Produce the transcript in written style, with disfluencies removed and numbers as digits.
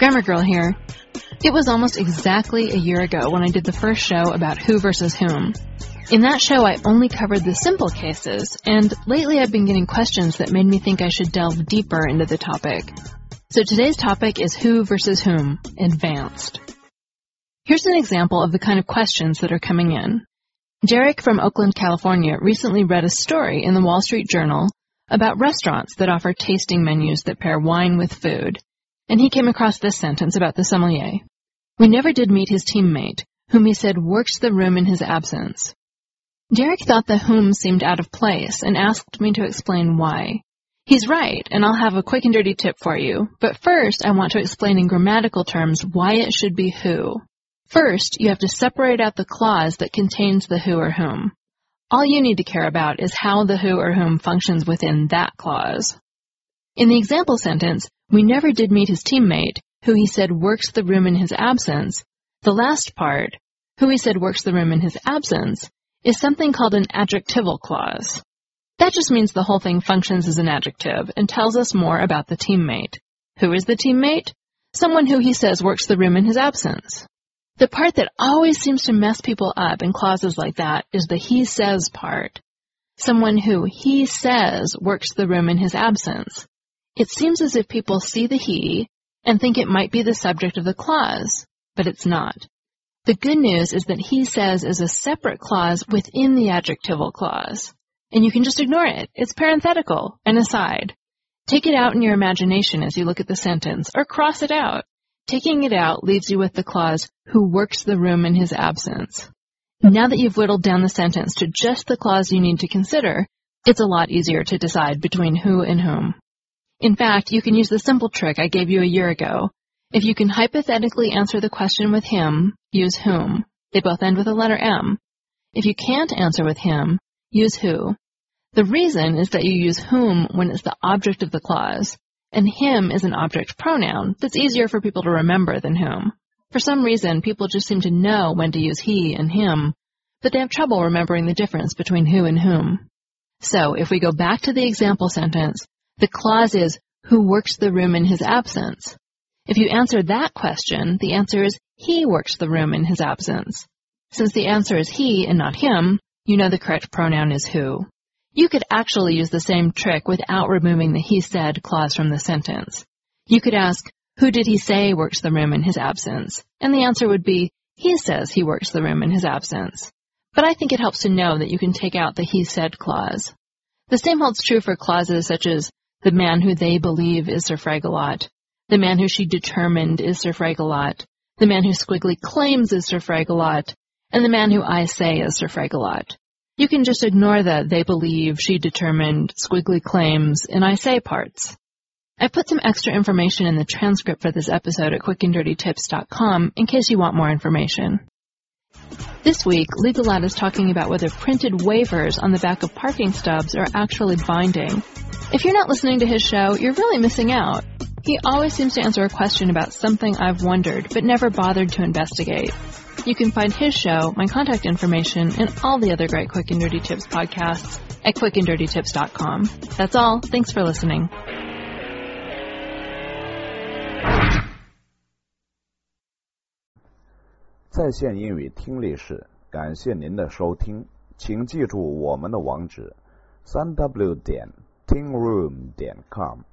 Grammar Girl here. It was almost exactly a year ago when I did the first show about who versus whom. In that show, I only covered the simple cases, and lately I've been getting questions that made me think I should delve deeper into the topic. So today's topic is who versus whom, advanced. Here's an example of the kind of questions that are coming in. Derek from Oakland, California recently read a story in the Wall Street Journal about restaurants that offer tasting menus that pair wine with food. And he came across this sentence about the sommelier. We never did meet his teammate, whom he said works the room in his absence. Derek thought the whom seemed out of place and asked me to explain why. He's right, and I'll have a quick and dirty tip for you. But first, I want to explain in grammatical terms why it should be who. First, you have to separate out the clause that contains the who or whom. All you need to care about is how the who or whom functions within that clause. In the example sentence, we never did meet his teammate, who he said works the room in his absence. The last part, who he said works the room in his absence, is something called an adjectival clause. That just means the whole thing functions as an adjective and tells us more about the teammate. Who is the teammate? Someone who he says works the room in his absence. The part that always seems to mess people up in clauses like that is the he says part. Someone who he says works the room in his absence. It seems as if people see the he and think it might be the subject of the clause, but it's not. The good news is that he says is a separate clause within the adjectival clause. And you can just ignore it. It's parenthetical, an aside. Take it out in your imagination as you look at the sentence, or cross it out. Taking it out leaves you with the clause, who works the room in his absence. Now that you've whittled down the sentence to just the clause you need to consider, it's a lot easier to decide between who and whom. In fact, you can use the simple trick I gave you a year ago. If you can hypothetically answer the question with him, use whom. They both end with a letter M. If you can't answer with him, use who. The reason is that you use whom when it's the object of the clause, and him is an object pronoun that's easier for people to remember than whom. For some reason, people just seem to know when to use he and him, but they have trouble remembering the difference between who and whom. So, if we go back to the example sentence, the clause is, who works the room in his absence. If you answer that question, the answer is, he works the room in his absence. Since the answer is he and not him, you know the correct pronoun is who. You could actually use the same trick without removing the he said clause from the sentence. You could ask, who did he say works the room in his absence? And the answer would be, he says he works the room in his absence. But I think it helps to know that you can take out the he said clause. The same holds true for clauses such as, the man who they believe is Sir Fragalot, the man who she determined is Sir Fragalot, the man who Squiggly claims is Sir Fragalot, and the man who I say is Sir Fragalot. You can just ignore the they believe, she determined, Squiggly claims, and I say parts. I put some extra information in the transcript for this episode at quickanddirtytips.com in case you want more information. This week, Legalad is talking about whether printed waivers on the back of parking stubs are actually binding. If you're not listening to his show, you're really missing out. He always seems to answer a question about something I've wondered, but never bothered to investigate. You can find his show, my contact information, and all the other great Quick and Dirty Tips podcasts at quickanddirtytips.com. That's all. Thanks for listening. 在线英语听力室，感谢您的收听，请记住我们的网址：3w.tingroom.com。